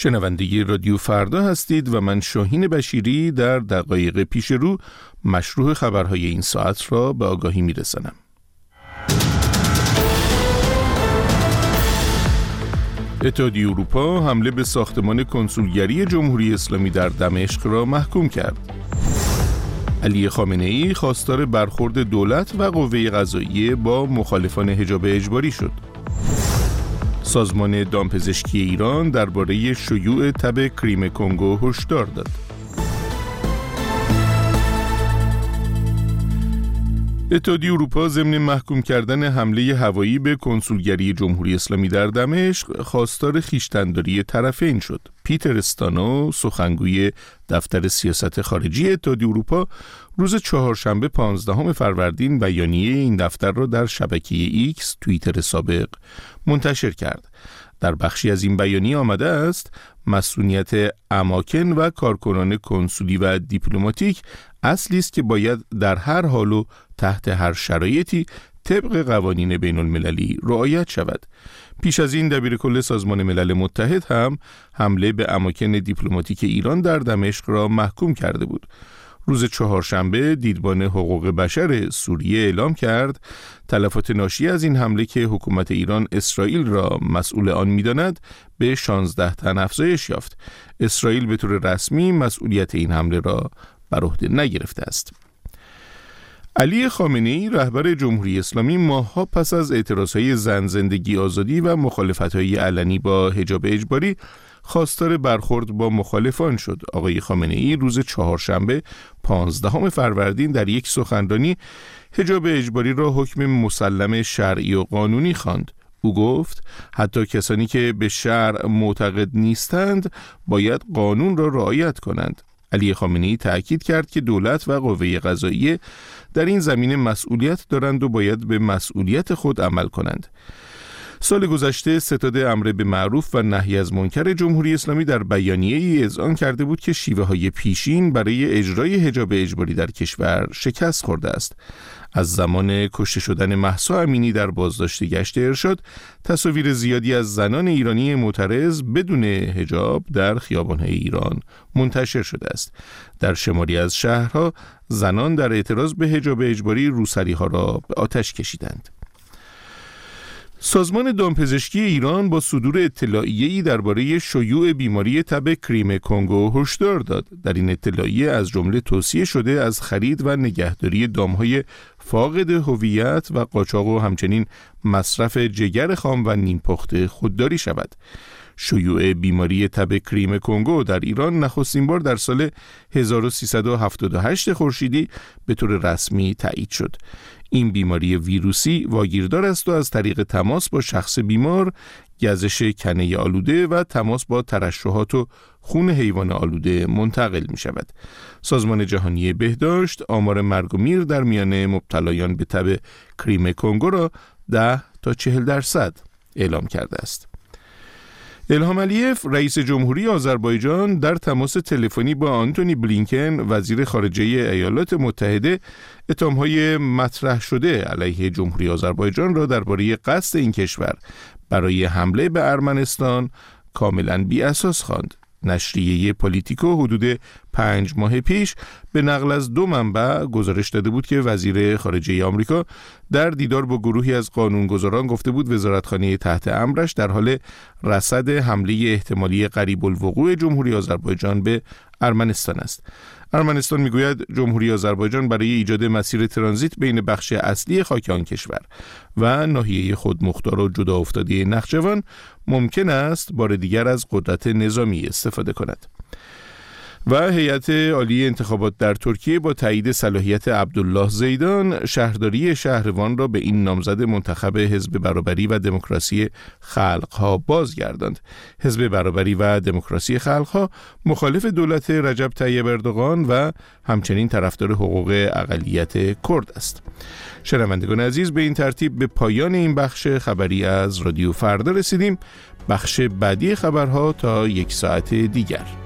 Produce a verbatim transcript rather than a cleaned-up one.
شنونده رادیو فردا هستید و من شاهین بشیری در دقایق پیش رو مشروع خبرهای این ساعت را به آگاهی میرسانم. اتحادیه اروپا حمله به ساختمان کنسولگری جمهوری اسلامی در دمشق را محکوم کرد. علی خامنه‌ای خواستار برخورد دولت و قوه قضاییه با مخالفان حجاب اجباری شد. سازمان دامپزشکی ایران درباره شیوع تب کریم کنگو هشدار داد. اتحادیه اروپا ضمن محکوم کردن حمله هوایی به کنسولگری جمهوری اسلامی در دمشق خواستار خویشتن‌داری طرفین شد. پیتر استانو، سخنگوی دفتر سیاست خارجی اتحادیه اروپا، روز چهارشنبه پانزدهم فروردین بیانیه این دفتر را در شبکه ایکس، توییتر سابق، منتشر کرد. در بخشی از این بیانیه آمده است مسئولیت اماکن و کارکنان کنسولی و دیپلماتیک اصلی است که باید در هر حال و تحت هر شرایطی طبق قوانین بین المللی رعایت شود. پیش از این دبیرکل سازمان ملل متحد هم حمله به اماکن دیپلماتیک ایران در دمشق را محکوم کرده بود. روز چهارشنبه دیدبان حقوق بشر سوریه اعلام کرد تلفات ناشی از این حمله که حکومت ایران اسرائیل را مسئول آن می‌داند به شانزده تن افزایش یافت. اسرائیل به طور رسمی مسئولیت این حمله را بر عهده نگرفته است. علی خامنه‌ای رهبر جمهوری اسلامی ماه‌ها پس از اعتراضهای زن، زندگی، آزادی و مخالفت‌های علنی با حجاب اجباری خواستار برخورد با مخالفان شد. آقای خامنه‌ای روز چهارشنبه پانزدهم فروردین در یک سخنرانی حجاب اجباری را حکم مسلم شرعی و قانونی خواند. او گفت حتی کسانی که به شرع معتقد نیستند باید قانون را رعایت کنند. علی خامنه‌ای تأکید کرد که دولت و قوه قضاییه در این زمینه مسئولیت دارند و باید به مسئولیت خود عمل کنند. سال گذشته ستاد امر به معروف و نهی از منکر جمهوری اسلامی در بیانیه‌ای اذعان کرده بود که شیوه‌های پیشین برای اجرای حجاب اجباری در کشور شکست خورده است. از زمان کشته شدن مهسا امینی در بازداشت گشت ارشاد، تصاویر زیادی از زنان ایرانی معترض بدون حجاب در خیابان‌های ایران منتشر شده است. در شماری از شهرها زنان در اعتراض به حجاب اجباری روسری‌ها را به آتش کشیدند. سازمان دامپزشکی ایران با صدور اطلاعیه‌ای درباره شیوع بیماری تب کریم کنگو هشدار داد. در این اطلاعیه از جمله توصیه شده از خرید و نگهداری دام‌های فاقد هویت و قاچاق و همچنین مصرف جگر خام و نیم پخته خودداری شود. شیوع بیماری تب کریم کنگو در ایران نخستین بار در سال هزار و سیصد و هفتاد و هشت خورشیدی به طور رسمی تایید شد. این بیماری ویروسی واگیردار است و از طریق تماس با شخص بیمار، گزش کنه آلوده و تماس با ترشحات و خون حیوان آلوده منتقل می شود. سازمان جهانی بهداشت آمار مرگ و میر در میان مبتلایان به تب کریم کنگو را ده تا چهل درصد اعلام کرده است. الهام علیف رئیس جمهوری آذربایجان در تماس تلفنی با آنتونی بلینکن وزیر خارجه ایالات متحده اتهام‌های مطرح شده علیه جمهوری آذربایجان را درباره قصد این کشور برای حمله به ارمنستان کاملاً بی اساس خواند. نشریه پولیتیکو حدود پنج ماه پیش به نقل از دو منبع گزارش داده بود که وزیر خارجه آمریکا در دیدار با گروهی از قانونگذاران گفته بود وزارتخانه تحت امرش در حال رصد حمله احتمالی قریب الوقوع جمهوری آذربایجان به ارمنستان است. ارمنستان میگوید جمهوری آذربایجان برای ایجاد مسیر ترانزیت بین بخش اصلی خاک آن کشور و ناحیه خودمختار و جدا افتاده نخجوان ممکن است بار دیگر از قدرت نظامی استفاده کند. و هیئت عالی انتخابات در ترکیه با تایید صلاحیت عبدالله زیدان شهرداری شهروان را به این نامزد منتخب حزب برابری و دموکراسی خلقها بازگرداند. حزب برابری و دموکراسی خلقها مخالف دولت رجب طیب اردوغان و همچنین طرفدار حقوق اقلیت کرد است. شنوندگان عزیز، به این ترتیب به پایان این بخش خبری از رادیو فردا رسیدیم. بخش بعدی خبرها تا یک ساعت دیگر.